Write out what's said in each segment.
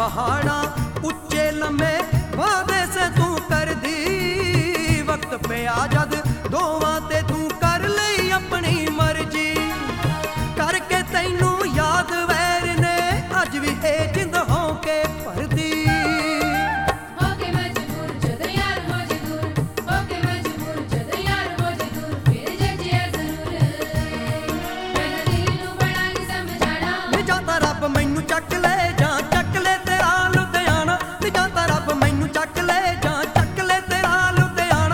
पहाड़ा उच्चे लम्बे वादे से तू कर दी वक्त पे आ जद दोवां ते तू कर लई अपनी मर्जी करके तैनू याद वैर ने अज भी ए जिंद हो के भरदी मैनू चक ले जा चक ले तेरा लुधियाना जाता रब मैनू चक ले जा चक ले तेरा लुधियाना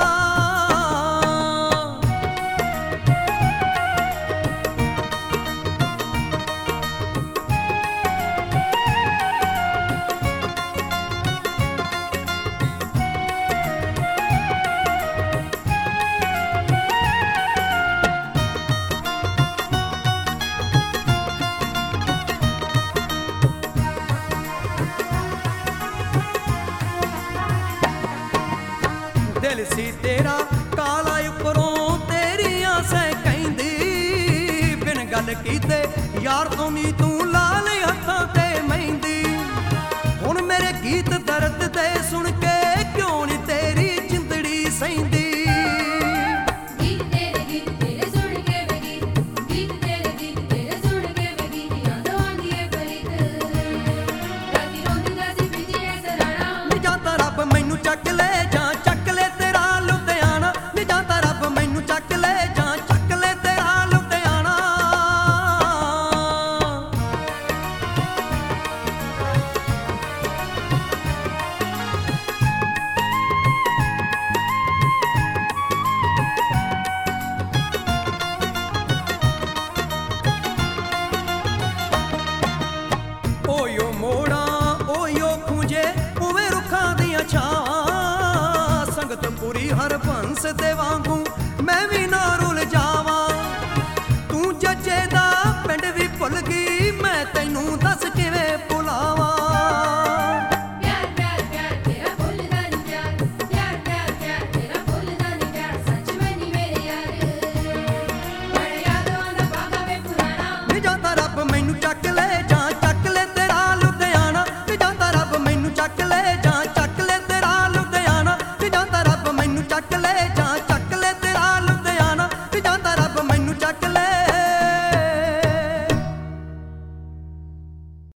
दिल सी तेरा काला उपरों तेरियां से कहंदी बिन गल कीते यार तो नी तू ला ले हत्थां ते मेहंदी हुण मेरे गीत दर्द दे सुन के क्यों नी तेरी जिंदड़ी सहिंदी मैनू चक ले जा चक ले तेरा लुधियाना जाता रब मैनू चक ले जा चक ले तेरा लुधियाना ओयो मोड़ा ओयो खूंजे उवे रुखां दियां छां संगत पूरी हर बंस दे वांगू मैं भी